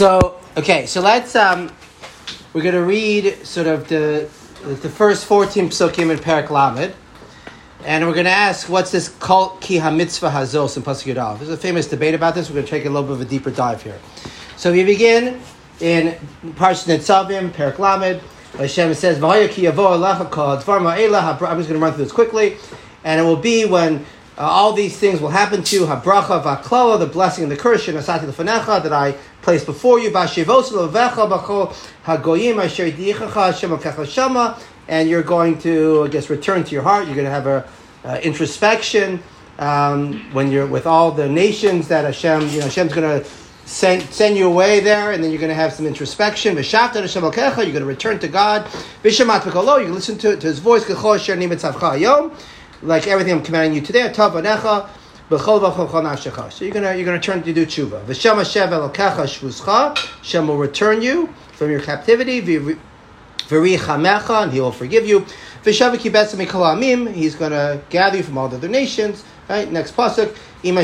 So let's we're going to read sort of the first 14 psukim in Perek Lamed, and we're going to ask what's this kol ki ha-mitzvah hazos in Pasuk Yud Aleph. There's a famous debate about this. We're going to take a little bit of a deeper dive here. So we begin in Parashat Nitzavim, Perek Lamed. Hashem says, "V'haya ki yavo alecha kol dvar ma'ela." I'm just going to run through this quickly, and it will be when all these things will happen to you. Habracha v'aklala, the blessing and the curse, shenasati l'fanecha, that I place before you. V'ashivos l'vecha b'chol hagoyim asher yidichacha Hashem alkecha shama, and you're going to, I guess, return to your heart. You're going to have a introspection when you're with all the nations that Hashem's going to send you away there, and then you're going to have some introspection. V'shavta Hashem alkecha, you're going to return to God. V'shamat v'kolo, you can listen to his voice. K'chol asher nimetzavcha hayom, like everything I'm commanding you today. Tav anecha b'chol v'chol nafshecha. So you're gonna turn to do tshuva. V'shem Hashem elokecha shvuzcha. Hashem will return you from your captivity. V'richamecha, and He will forgive you. V'shav kibetz mikol amim. He's gonna gather you from all the other nations. Right. Next pasuk.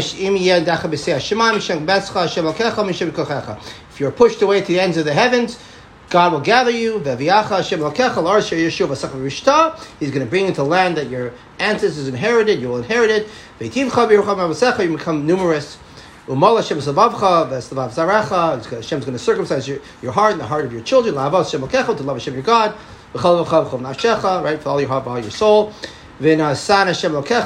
If you're pushed away to the ends of the heavens, God will gather you. He's going to bring you to land that your ancestors inherited. You will inherit it. You become numerous. Hashem's going to circumcise your heart and the heart of your children. To love Hashem your God. Right, for all your heart, for all your soul. Hashem's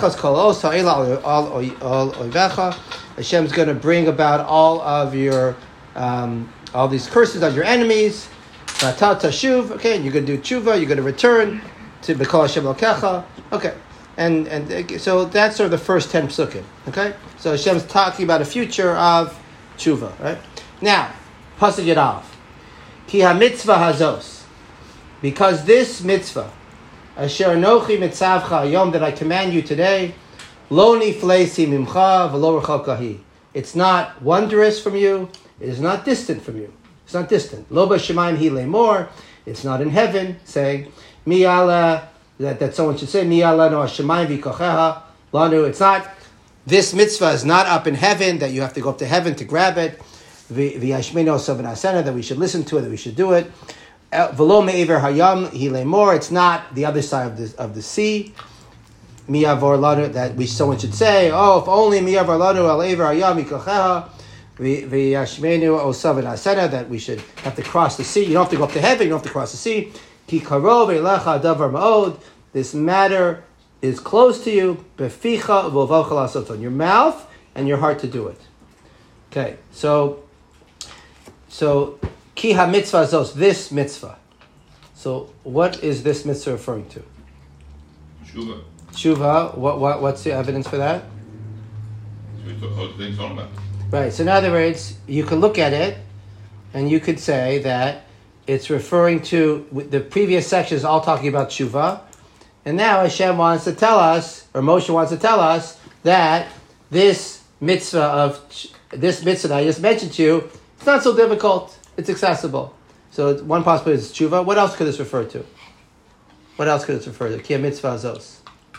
going to bring about all of your all these curses on your enemies. Okay, and you're going to do tshuva, you're going to return to B'kol Hashem Elokecha. Okay, and so that's sort of the first 10 psukim. Okay, so Hashem's talking about a future of tshuva. Right now, Pasuk Yud Aleph, Ki ha-mitzvah hazos, because this mitzvah, Asher anochi mitzavcha hayom, that I command you today, lo nifleisi mimcha v'lo rechaka hi. It's not wondrous from you. It is not distant from you. It's not distant. Lo b'shamayim hi le'mor. It's not in heaven, saying, Mi ala, that someone should say, Mi ala no hashamayim v'kocheha lanu. It's not, this mitzvah is not up in heaven, that you have to go up to heaven to grab it. V'yashmeno savan asena, that we should listen to it, that we should do it. V'lo me'ever hayam hi le'mor. It's not the other side of the sea. Mi avor lanu, that someone should say, oh, if only mi avor lanu al ever hayam v'kocheha. That we should have to cross the sea. You don't have to go up to heaven. You don't have to cross the sea. This matter is close to you. On your mouth and your heart to do it. Okay, so ki ha-mitzvah zos, this mitzvah. So what is this mitzvah referring to? Tshuva. What's the evidence for that? Right, so in other words, you can look at it and you could say that it's referring to, the previous section is all talking about tshuva, and now Hashem wants to tell us, or Moshe wants to tell us, that this mitzvah that I just mentioned to you, it's not so difficult, it's accessible. So one possibility is tshuva. What else could this refer to? Ki mitzvah zos.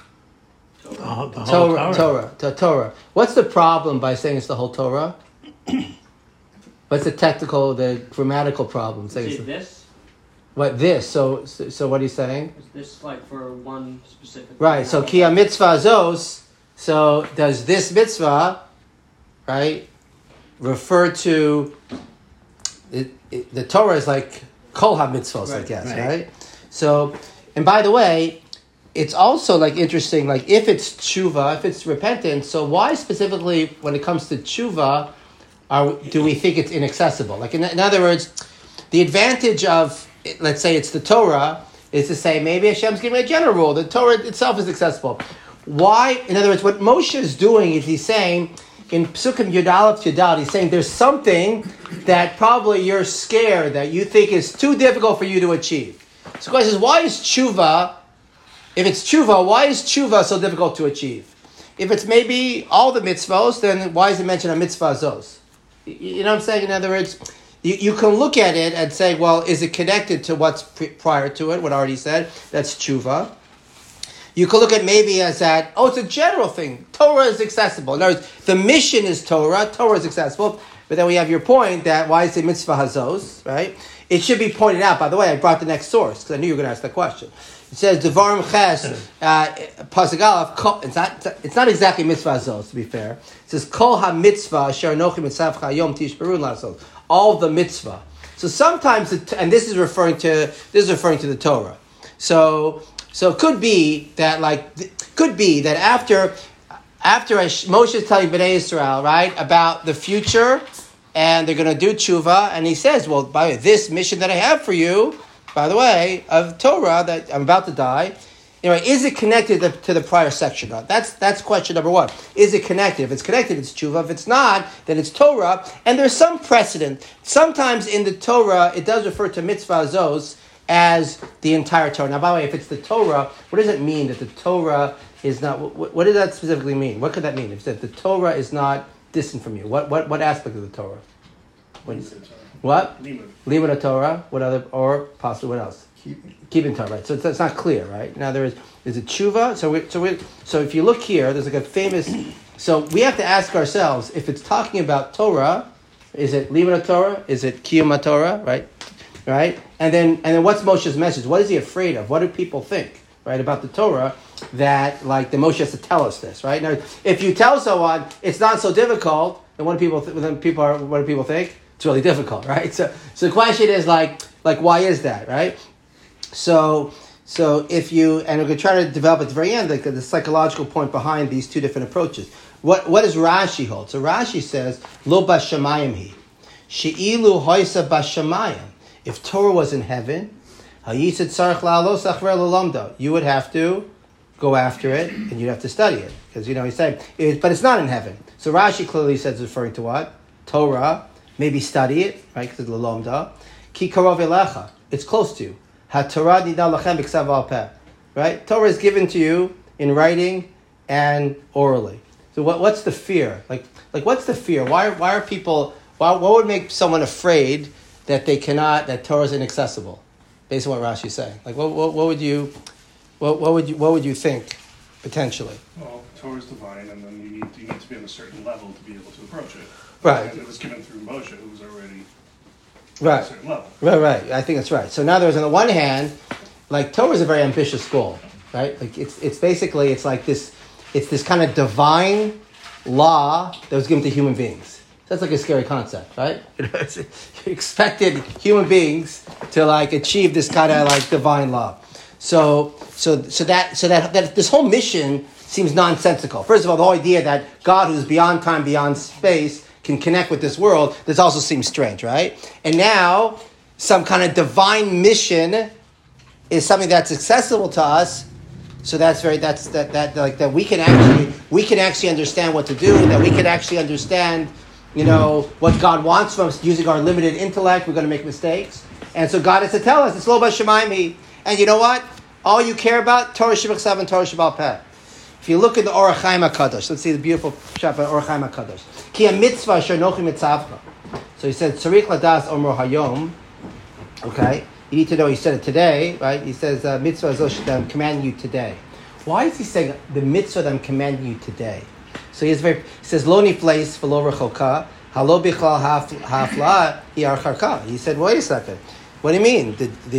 Torah. What's the problem by saying it's the whole Torah? What's the grammatical problem? Saying this? What this? So what are you saying? Is this like for one specific? Right. So ki mitzvah zos. So does this mitzvah, right, refer to the Torah is like kol ha-mitzvos, right, I guess, right? So, and by the way, it's also like interesting, like if it's tshuva, if it's repentance, so why specifically when it comes to tshuva do we think it's inaccessible? Like in other words, the advantage of, let's say it's the Torah, is to say maybe Hashem's giving a general rule. The Torah itself is accessible. Why? In other words, what Moshe is doing is he's saying, in Psukim Yud Aleph Yudal, he's saying there's something that probably you're scared, that you think is too difficult for you to achieve. So the question is, why is tshuva, if it's tshuva, why is tshuva so difficult to achieve? If it's maybe all the mitzvahs, then why is it mentioned on mitzvah zos? You know what I'm saying? In other words, you can look at it and say, well, is it connected to what's prior to it, what I already said? That's tshuva. You can look at maybe as that, it's a general thing. Torah is accessible. In other words, the mission is Torah. Torah is accessible. But then we have your point that why is it mitzvah hazos, right? It should be pointed out. By the way, I brought the next source because I knew you were going to ask that question. It says Devarim Ches Pasuk Aleph. It's not exactly mitzvah hazos, to be fair. It says Kol ha-mitzvah asher anochi mitzavcha hayom tishberun lasos. All the mitzvah. So sometimes, and this is referring to the Torah. So it could be that after Moshe is telling Bnei Yisrael, right, about the future, and they're going to do tshuva, and he says, well, by the way, this mission that I have for you, by the way, of Torah, that I'm about to die, is it connected to the prior section? That's question number one. Is it connected? If it's connected, it's tshuva. If it's not, then it's Torah. And there's some precedent. Sometimes in the Torah, it does refer to mitzvah zos as the entire Torah. Now, by the way, if it's the Torah, what does it mean that the Torah is not? What does that specifically mean? What could that mean? If the Torah is not distant from you, what aspect of the Torah? What? Limud Torah. What other? Or possibly what else? Keeping Torah, right? So it's not clear, right? Now is it tshuva? So if you look here, there's like a famous. So we have to ask ourselves if it's talking about Torah, is it limud Torah? Is it kiyum Torah? Right? And then what's Moshe's message? What is he afraid of? What do people think, right, about the Torah? That like the Moshe has to tell us this, right? Now, if you tell someone it's not so difficult, then what do people think? It's really difficult, right? So the question is like why is that, right? So if you, and we're going to try to develop at the very end like the psychological point behind these two different approaches. What does Rashi hold? So Rashi says lo bashamayim hi she'ilu hoisa bashamayim. If Torah was in heaven, you would have to go after it, and you'd have to study it. Because, he's saying, but it's not in heaven. So Rashi clearly says it's referring to what? Torah. Maybe study it, right? Because it's l'lomda. Ki karov elecha. It's close to you. Ha-Torah nidal lachem b'ksav al peh. Right? Torah is given to you in writing and orally. So what's the fear? Like what's the fear? Why are people, what would make someone afraid that that Torah is inaccessible? Based on what Rashi's saying. Like what would you think, potentially? Well, Torah is divine, and then you need to be on a certain level to be able to approach it. Right. And it was given through Moshe, who was already right. at a certain level. Right. I think that's right. So now there's, on the one hand, like Torah is a very ambitious goal, right? Like it's basically, it's like this kind of divine law that was given to human beings. So that's like a scary concept, right? You expected human beings to like achieve this kind of like divine law. So that this whole mission seems nonsensical. First of all, the whole idea that God, who's beyond time, beyond space, can connect with this world, this also seems strange, right? And now, some kind of divine mission is something that's accessible to us. So that we can actually understand what to do. That we can actually understand, what God wants from us using our limited intellect. We're going to make mistakes, and so God has to tell us it's lo b'shamayim. And you know what? All you care about Torah Shebachsav and Torah Shebal Peh. If you look at the Orach Chaim HaKadosh, let's see the beautiful chapter Orach Chaim HaKadosh. Ki ha-mitzvah asher nochi mitzavcha. So he said, Tzarich ladas omro hayom. Okay, you need to know. He said it today, right? He says mitzvah zosh that I'm commanding you today. Why is he saying the mitzvah that I'm commanding you today? So he says lo nifleis v'lo rechoka halo bichlal hafla hiarcharka. He said, wait a second. What do you mean?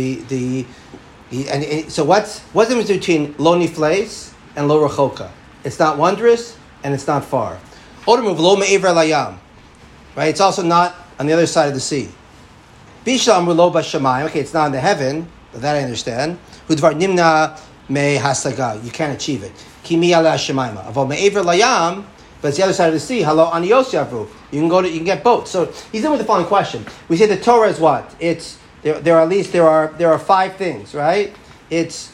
So what's the difference between lo nifleis and lo rechoka? It's not wondrous and it's not far. Odemov lo me'ever layam. Right? It's also not on the other side of the sea. Bishla amru lo bashamayim. Okay, it's not in the heaven, but that I understand. Hudvar nimna me hasaga. You can't achieve it. Ki mi ala shamayma. Aval me'ever layam, but it's the other side of the sea. Halo aniyos yavru. You can get boats. So he's in with the following question. We say the Torah is what? It's there are 5 things, right? It's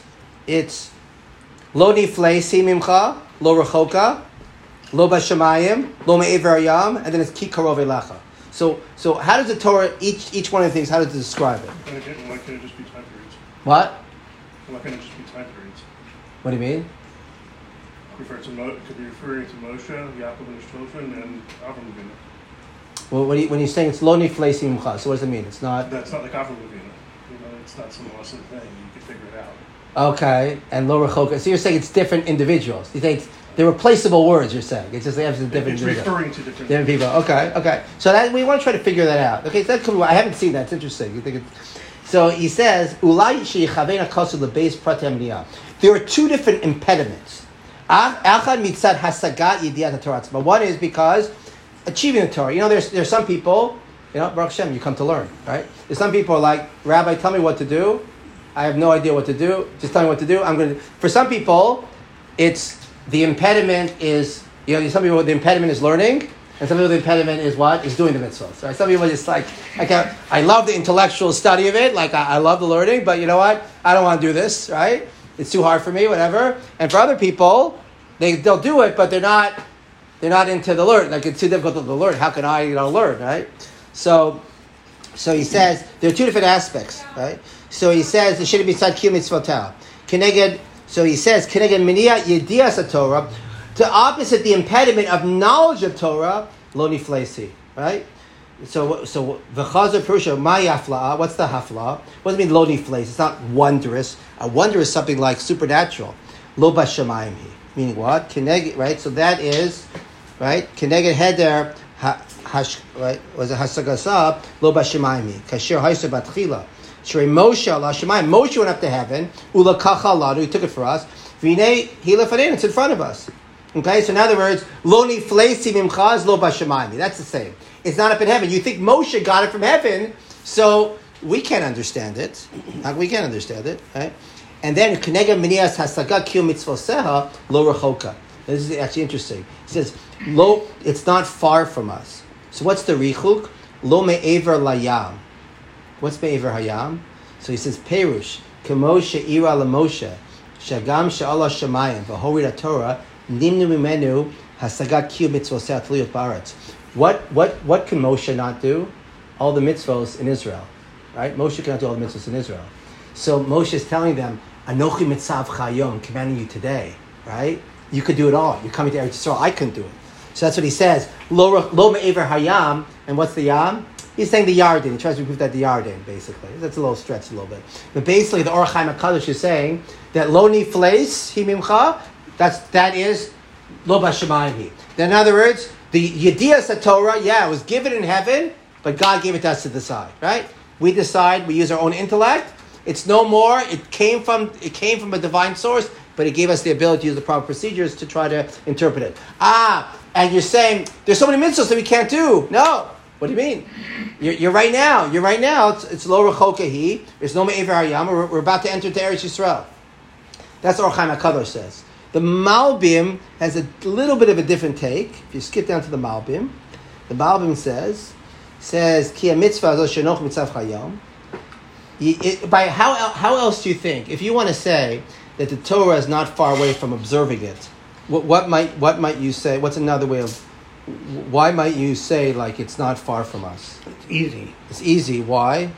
lo niflei simimcha, lo rechoka, lo bashamayim, lo me'ever yam, and then it's ki karov elecha. So how does the Torah, each one of the things, how does it describe it? Why can't it just be time periods? What? Why can't it just be time periods? What do you mean? It could be referring to Moshe, Yaakov and Shloshim, and Avram Avinu. Well, when you're saying it's lo niflei simimcha, so what does it mean? It's not... That's not like Avram Avinu. It's not some awesome thing. You can figure it out. Okay, and lo rechoka. So you're saying it's different individuals. You think They're replaceable words, you're saying. It's just they have some different... It's referring to different people. Okay. So that we want to try to figure that out. Okay, so that's cool. I haven't seen that. It's interesting. You think it's... So he says, "Ulai sheyichavein hakasul lebeis pratem niyah." There are two different impediments. Echad mitzad hasagat yediat Torah. But one is because achieving the Torah. You know, there's some people. You know, Baruch Hashem, you come to learn, right? There's some people are like, Rabbi, tell me what to do. I have no idea what to do. Just tell me what to do. I'm going to. For some people, it's the impediment is, you know, some people the impediment is learning, and some people the impediment is what? Is doing the mitzvahs. Right? Some people are just like, I love the intellectual study of it, like I love the learning, but you know what? I don't want to do this, right? It's too hard for me, whatever. And for other people, they'll do it, but they're not into the learn. Like it's too difficult to learn. How can I, learn, right? So he says there are two different aspects, right? So he says it should be side kiyum mitzvotav. Keneged. So he says keneged miniya yedias Torah, to opposite the impediment of knowledge of Torah, lo niflesi, right? So v'chazer perusha ma yafla. What's the hafla? What does it mean lo niflesi? It's not wondrous. A wonder is something like supernatural. Lo bashamayim hi. Meaning what? Keneged, right? So that is right. Keneged heder. Right, was a hasagasa lo bashemayim kasher ha'isa batchila shrei Moshe ala shemayim. Moshe went up to heaven ulakacha lanu. He took it for us. V'nei he lefanein. It's in front of us. Okay, so in other words, lo niflesi mimcha is lo bashemayim. That's the same. It's not up in heaven. You think Moshe got it from heaven, so we can't understand it. We can't understand it, right? And then keneged minias hasagat kiyum mitzvoseha lo rechoka. This is actually interesting. He says, lo, it's not far from us. So what's the richuk? Lo me'ever layam. What's me'ever hayam? So he says, Perush, kemo she'ira lemoshe, shagam she'ala shemayim, v'horid HaTorah, nimnu mimenu, hasagat kiyum mitzvoseh atliyot ba'aretz. What can Moshe not do? All the mitzvos in Israel. Right? Moshe cannot do all the mitzvos in Israel. So Moshe is telling them, Anochi mitzav chayom, commanding you today. Right? You could do it all. You're coming to Eretz Yisrael. I couldn't do it. So that's what he says. Lo me'ever hayam. And what's the yam? He's saying the Yarden. He tries to prove that the Yarden, basically. That's a little stretch, a little bit. But basically, the Or Chaim HaKadosh is saying that lo nifles hi mimcha, that is lo bashamayim hi. Then in other words, the Yedias Torah, it was given in heaven, but God gave it to us to decide, right? We decide, we use our own intellect. It's no more, it came from a divine source, but it gave us the ability to use the proper procedures to try to interpret it. And you're saying, there's so many mitzvahs that we can't do. No. What do you mean? You're right now. It's lo rechoka hi. There's no me'ever hayam. We're about to enter into Eretz Yisrael. That's what Or Chaim HaKadosh says. The Malbim has a little bit of a different take. If you skip down to the Malbim says ki mitzvah shenoch mitzav chayom. By how else do you think? If you want to say that the Torah is not far away from observing it, what might you say? What's another way of? Why might you say like it's not far from us? It's easy. It's easy. Why?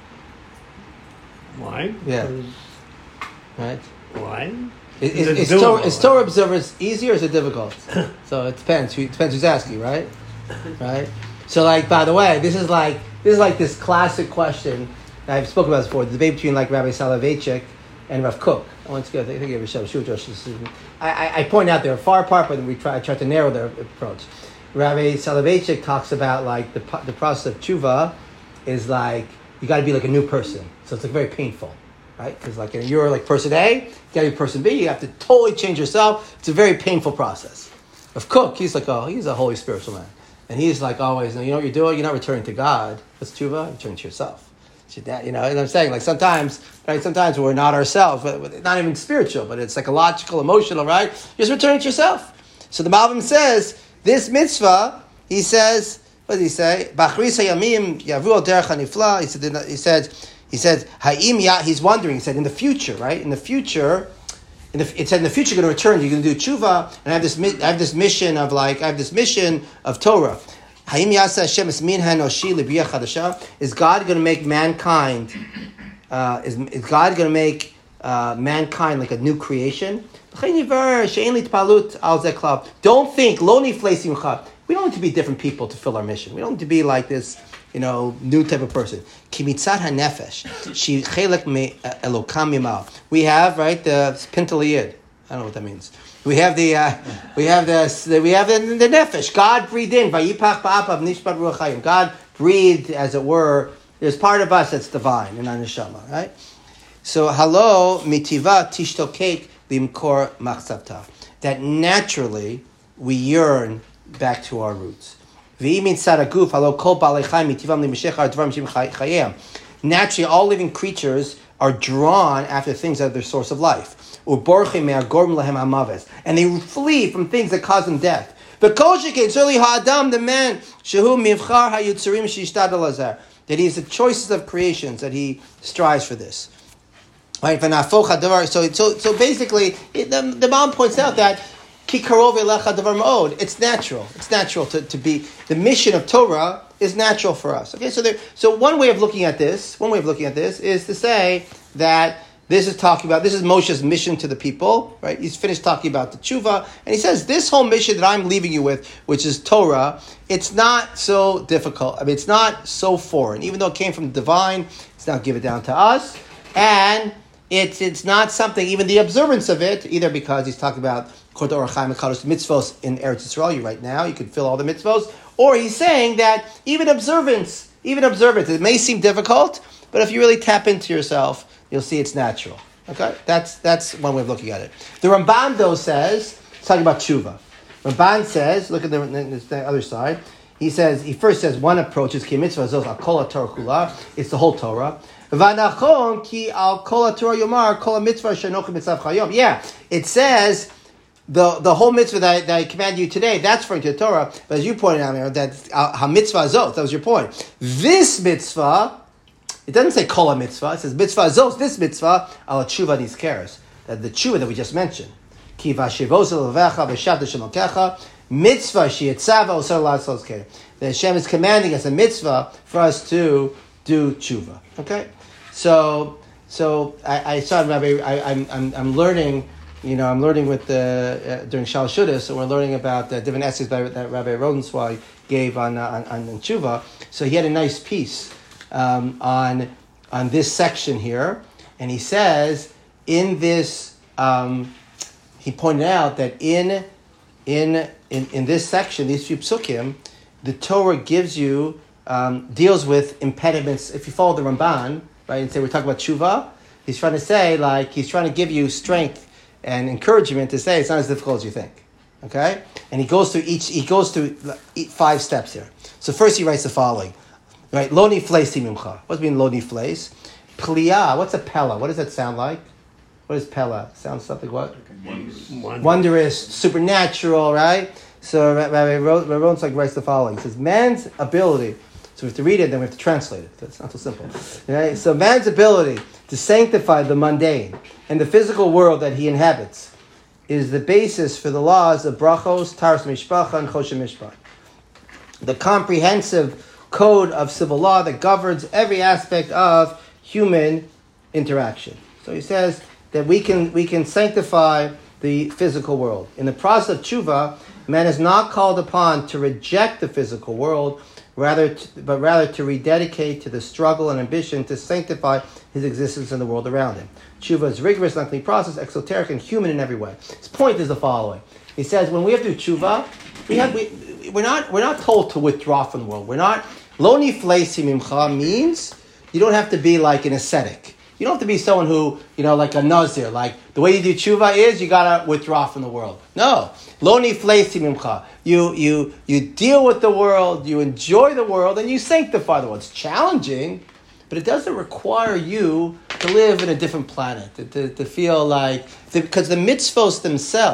Why? Yeah. Right. Why? Is Torah observance easy or is it difficult? So it depends. It depends who's asking, right? Right. So, like, by the way, this is like this classic question that I've spoken about before. The debate between like Rabbi Soloveitchik and Rav Kook. I want to go. I think it was I point out they're far apart, but we try to narrow their approach. Rabbi Soloveitchik talks about like the process of tshuva is like you got to be like a new person, so it's like very painful, right? Because like you're like person A, you got to be person B. You have to totally change yourself. It's a very painful process. Rav Kook, he's a holy spiritual man, and he's like always, you know what you're doing? You're not returning to God. What's tshuva? You're turning to yourself. You know what I'm saying? Like sometimes we're not ourselves, but not even spiritual, but it's psychological, emotional, right? You're just returning to yourself. So the Malbim says, this mitzvah, he says, what does he say? Bachris hayamim yavu al derech hanifla. He said, ha'im ya, he's wondering, he said, in the future, right? In the future, it said in the future you're going to return, you're going to do tshuva, and I have this mission of Torah. Is God going to make mankind? Is God going to make mankind like a new creation? Don't think we don't need to be different people to fill our mission. We don't need to be like this, new type of person. We have right the pintaliyid. I don't know what that means. We have the nefesh. God breathed in. Vayipach ba'apav nishpat ruach hayim. God breathed, as it were. There's part of us that's divine in our neshama, right? So halo mitiva tishtokek bimkor machzavta. That naturally we yearn back to our roots. V'imin saraguf halo kol ba'alei chayim mitivam limeshech ha'dvarim shem chayim. Naturally, all living creatures are drawn after things that are their source of life. And they flee from things that cause them death. The man, that he is the choicest of creations, that he strives for this. Right? So basically, the Mom points out that it's natural. It's natural to be, the mission of Torah is natural for us. Okay, so one way of looking at this is to say that this is Moshe's mission to the people, right? He's finished talking about the tshuva, and he says, this whole mission that I'm leaving you with, which is Torah, it's not so difficult. I mean, it's not so foreign. Even though it came from the divine, it's not given down to us, and it's not something, even the observance of it, either because he's talking about Kod Orach Chaim Kadosh mitzvos in Eretz Yisrael, right now, you can fill all the mitzvos, or he's saying that even observance, it may seem difficult, but if you really tap into yourself, you'll see it's natural. Okay? That's one way of looking at it. The Ramban, though, says, he's talking about tshuva. Ramban says, look at the other side, he first says, one approach is ki mitzvah zos al kol Torah kula, it's the whole Torah. V'anachon ki al kol Torah yomar kol mitzvah shenochim mitzav chayom. Yeah, it says, the whole mitzvah that I command you today, that's referring to the Torah, but as you pointed out, Aaron, that ha-mitzvah zos, that was your point. This mitzvah, it doesn't say kol ha-mitzvah, it says mitzvah zos, this mitzvah, al tshuva nizkeres. That the tshuva that we just mentioned. Ki vashivos elevecha v'shavta shemokecha, mitzvah sheyitzava osar la'asos kere. The Hashem is commanding us a mitzvah for us to do tshuva. Okay? So I saw Rabbi, I'm learning, I'm learning with during Shal Shudas, so we're learning about the different essays that Rabbi Rodenswag gave on tshuva. So he had a nice piece on this section here, and he says in this he pointed out that in this section, these few psukim, the Torah gives you deals with impediments. If you follow the Ramban, right, and say we're talking about tshuva, he's trying to say, he's trying to give you strength and encouragement to say it's not as difficult as you think. Okay? And he goes through 5 steps here. So first he writes the following. Right? Lo nifleis timimcha. What's mean lo nifleis? Pliyah. What's a pella? What does that sound like? What is pella? Sounds something what? Wondrous, supernatural, right? So Rabbi Ronsag writes the following. He says, man's ability, so we have to read it, then we have to translate it. That's not so simple. Right? So man's ability to sanctify the mundane and the physical world that he inhabits is the basis for the laws of brachos, taras mishpacha, and choshen mishpat. The comprehensive code of civil law that governs every aspect of human interaction. So he says that we can sanctify the physical world. In the process of tshuva, man is not called upon to reject the physical world, but rather to rededicate to the struggle and ambition to sanctify his existence in the world around him. Tshuva is rigorous, lengthy process, exoteric, and human in every way. His point is the following. He says when we have to do tshuva, we're not told to withdraw from the world. We're not. Lo nifleis timimcha means you don't have to be like an ascetic. You don't have to be someone who, like a nazir. Like, the way you do tshuva is you got to withdraw from the world. No. Lo nifleis timimcha. You deal with the world, you enjoy the world, and you sanctify the world. It's challenging, but it doesn't require you to live in a different planet, to feel like... Because the mitzvos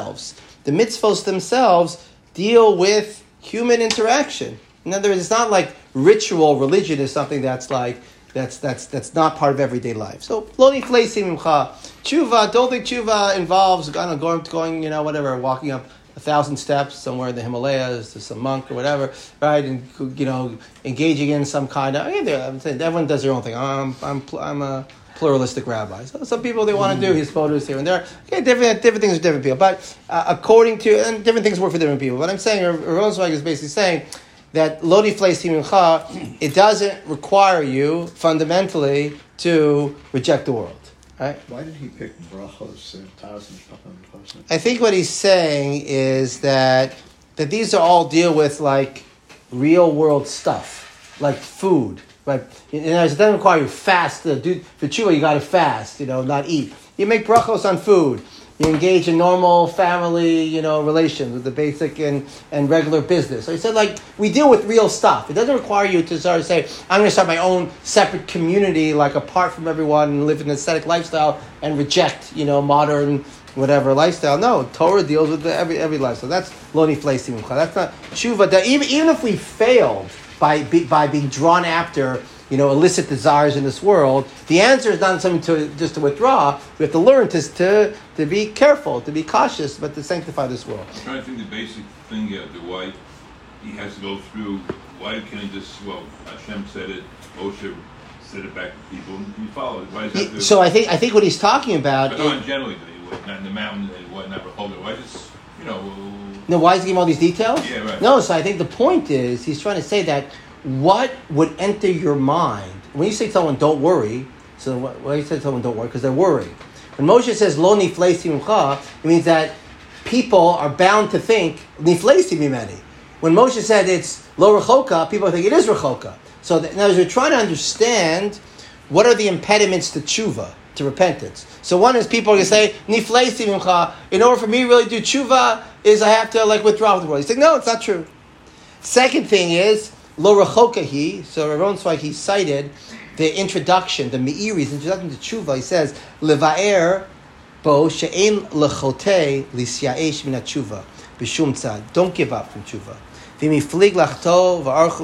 themselves deal with human interaction. In other words, it's not like ritual religion is something that's like... That's not part of everyday life. So, lo nifleis timimcha. Tshuva, don't think tshuva involves going, walking up 1,000 steps somewhere in the Himalayas to some monk or whatever, right? And, engaging in some kind of... I'm saying everyone does their own thing. I'm a pluralistic rabbi. So some people, they want to do his photos here and there. Okay, different things for different people. But and different things work for different people. What I'm saying, Rosenzweig is basically saying that lo nifleis timimcha, it doesn't require you fundamentally to reject the world. Right? Why did he pick brachos and taz and shachar? I think what he's saying is that these are all deal with like real world stuff, like food. Right? It doesn't require you fast. For tshuva, you got to fast. Not eat. You make brachos on food. You engage in normal family, relations with the basic and regular business. So he said, like, we deal with real stuff. It doesn't require you to sort of say, I'm going to start my own separate community, like apart from everyone, and live an ascetic lifestyle and reject, modern whatever lifestyle. No, Torah deals with every lifestyle. That's lo niflei simcha. That's not tshuva. Even if we failed by being drawn after, illicit desires in this world, the answer is not something to withdraw. We have to learn to be careful, to be cautious, but to sanctify this world. I'm trying to think the basic thing here, why he has to go through, why can't he just, Hashem said it, Moshe said it back to people, and you follow it. Why does that So I think what he's talking about... But not generally, not in the mountain, and whatnot, why just, No, why is he giving all these details? Yeah, right. No, so I think the point is, he's trying to say that what would enter your mind when you say to someone don't worry? So why you say to someone don't worry? Because they're worried. When Moshe says lo niflei simcha, it means that people are bound to think niflei simimeni. When Moshe said it's lo rechoka, people think it is rechoka. So now we're trying to understand what are the impediments to tshuva, to repentance. So one is people are going to say niflei simcha. In order for me to really do tshuva, is I have to withdraw from the world. He's like, no, it's not true. Second thing is lo rechoka hi. So Ron Zweig, he cited the introduction, the Meiri's introduction to tshuva. He says levaer bo she'en lechote lisyaesh min tshuva b'shum tzad. Don't give up from tshuva. V'miflig lachto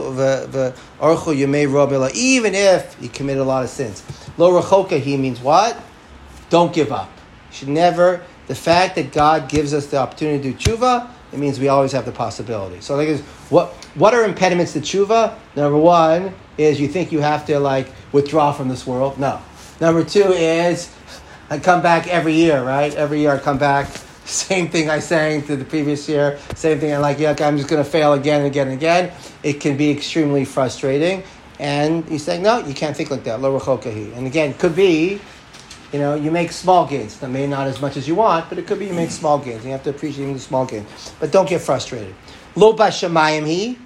v'archu yemei robela. Even if he committed a lot of sins, lo rechoka hi means what? Don't give up. You should never. The fact that God gives us the opportunity to do tshuva, it means we always have the possibility. So I think what are impediments to tshuva? Number one is you think you have to withdraw from this world. No. Number two is I come back every year, right? Every year I come back. Same thing I sang to the previous year. Same thing I'm I'm just going to fail again and again and again. It can be extremely frustrating. And he's saying, no, you can't think like that. Lo rechokahi. And again, it could be, you make small gains. That may not as much as you want, but it could be you make small gains. You have to appreciate the small gains. But don't get frustrated. Lo bashamayim hi.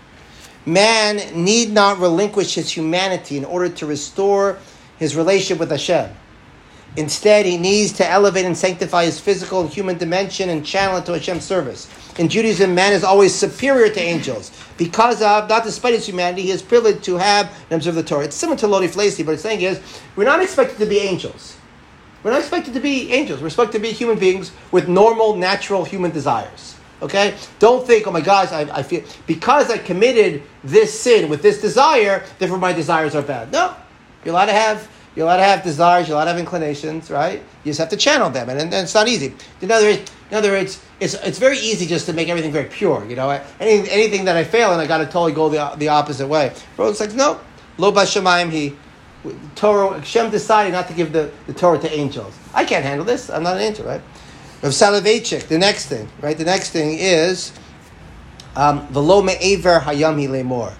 Man need not relinquish his humanity in order to restore his relationship with Hashem. Instead, he needs to elevate and sanctify his physical and human dimension and channel it to Hashem's service. In Judaism, man is always superior to angels. Because of, not despite his humanity, he is privileged to have and observe the Torah. It's similar to lo niflei, but it's saying is, we're not expected to be angels. We're not expected to be angels. We're expected to be human beings with normal, natural human desires. Okay? Don't think, oh my gosh, I feel, because I committed this sin with this desire, therefore my desires are bad. No. You're allowed to have desires, you're allowed to have inclinations, right? You just have to channel them, and it's not easy. In other words, it's very easy just to make everything very pure, Anything that I fail in, I got to totally go the opposite way. But it's like, no, lo bashamayim hi. Torah, Hashem decided not to give the Torah to angels. I can't handle this. I'm not an angel, right? Rav Soloveitchik, the next thing, right? The next thing is v'lo me'aver hayam hi lemor.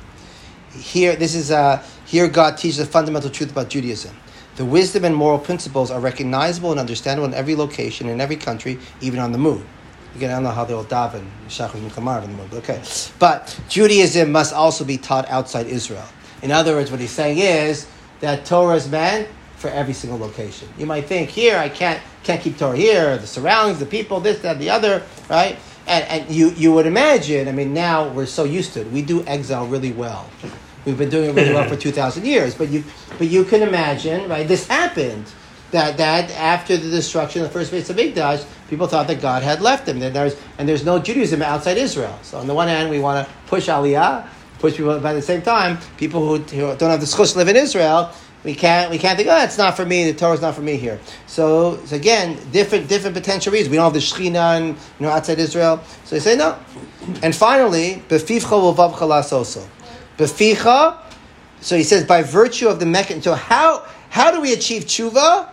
Here God teaches a fundamental truth about Judaism. The wisdom and moral principles are recognizable and understandable in every location, in every country, even on the moon. Again, I don't know how they will daven, Shachar and Kamar on the moon, but okay. But Judaism must also be taught outside Israel. In other words, what he's saying is that Torah is meant for every single location. You might think, here, I can't keep Torah here, the surroundings, the people, this, that, the other, right? And you would imagine, now we're so used to it. We do exile really well. We've been doing it really well for 2,000 years. But you can imagine, right? This happened, that after the destruction of the first Beis Hamikdash, people thought that God had left them. There's no Judaism outside Israel. So on the one hand, we want to push Aliyah, push people, but at the same time, people who don't have the zchus to live in Israel, we can't think, it's not for me, the Torah's not for me here. So again, different potential reasons. We don't have the Shekhinah outside Israel. So they say no. And finally, Befifcha v'vavcha lasoso. Beficha, so he says, by virtue of the mechanism. So how do we achieve tshuva?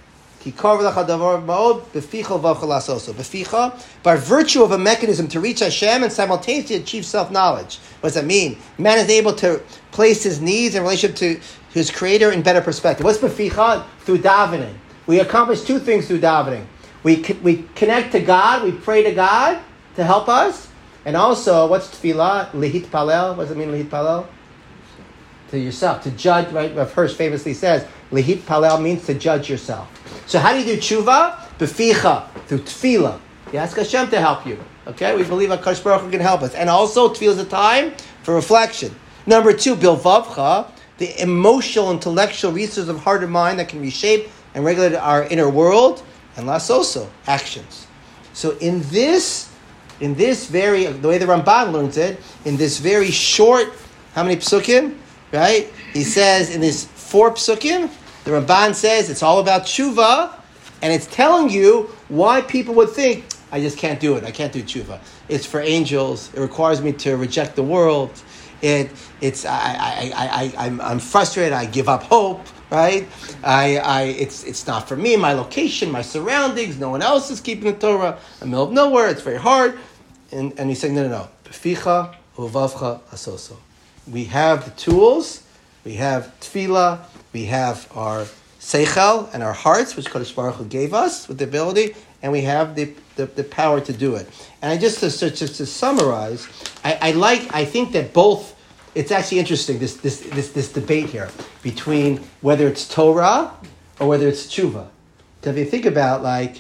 Beficha, by virtue of a mechanism to reach Hashem and simultaneously achieve self-knowledge. What does that mean? Man is able to place his needs in relationship to his Creator in better perspective. What's beficha? Through davening. We accomplish two things through davening. We connect to God, we pray to God to help us. And also, what's tefillah? Lihit palel. What does it mean, lihit palel? To yourself, to judge, right? Rav Hirsch famously says, lihit palel means to judge yourself. So how do you do tshuva? Beficha, through tefillah. You ask Hashem to help you. Okay? We believe HaKadosh Baruch Hu can help us. And also, tefillah is a time for reflection. Number two, bilvavcha, the emotional, intellectual resource of heart and mind that can reshape and regulate our inner world. And lasoso, actions. So in this very, the way the Ramban learns it, in this very short, how many psukim? Right? He says in this 4 psukim, the Ramban says it's all about tshuva, and it's telling you why people would think, I just can't do it. I can't do tshuva. It's for angels. It requires me to reject the world. I'm frustrated. I give up hope. Right? It's not for me. My location, my surroundings. No one else is keeping the Torah. I'm in the middle of nowhere. It's very hard. And he's saying, no. Beficha uvavcha asoso. We have the tools. We have tefillah. We have our seichel and our hearts, which Kadosh Baruch Hu gave us with the ability, and we have the power to do it. And I just to summarize, I think that both. It's actually interesting this debate here between whether it's Torah or whether it's tshuva. So if you think about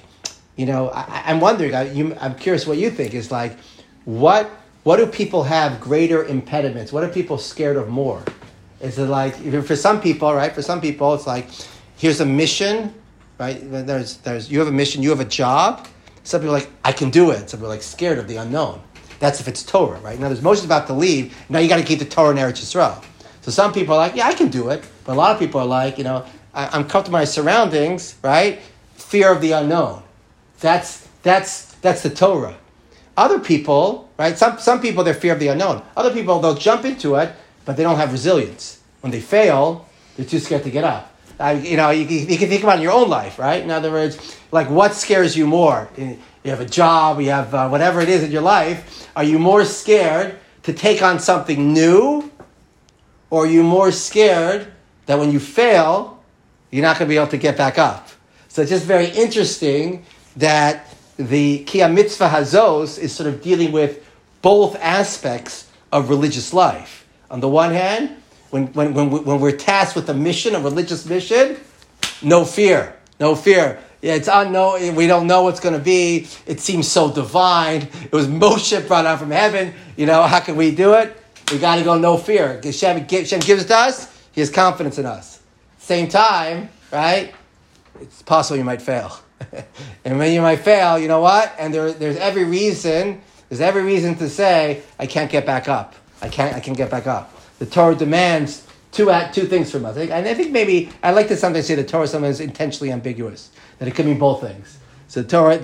I'm wondering. I'm curious what you think is like. What do people have greater impediments? What are people scared of more? Is it like for some people, right? For some people, it's like here's a mission, right? There's you have a mission, you have a job. Some people are like I can do it. Some people are like scared of the unknown. That's if it's Torah, right? Now, there's Moshe's about to leave. Now you got to keep the Torah in Eretz Yisrael. So some people are like, yeah, I can do it. But a lot of people are like, I'm comfortable with my surroundings, right? Fear of the unknown. That's the Torah. Other people, right? Some people, they're fear of the unknown. Other people, they'll jump into it, but they don't have resilience. When they fail, they're too scared to get up. You can think about it in your own life, right? In other words, like what scares you more? You have a job, you have whatever it is in your life. Are you more scared to take on something new? Or are you more scared that when you fail, you're not going to be able to get back up? So it's just very interesting that the Ki Mitzvah Hazos is sort of dealing with both aspects of religious life. On the one hand, when we're tasked with a mission, a religious mission, no fear. Yeah, it's unknown. We don't know what's going to be. It seems so divine. It was Moshe brought out from heaven. How can we do it? We got to go no fear. Hashem gives it to us. He has confidence in us. Same time, right? It's possible you might fail. And when you might fail, you know what? And there's every reason to say, I can't get back up. I can't get back up. The Torah demands two things from us. And I think maybe, I like to sometimes say the Torah sometimes is intentionally ambiguous. That it could mean both things. So the Torah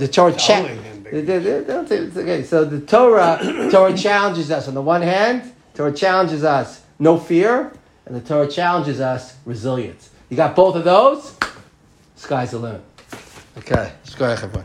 okay. So the Torah challenges us on the one hand. Torah challenges us no fear, and the Torah challenges us resilience. You got both of those, sky's the limit. Okay, let's go ahead, everyone.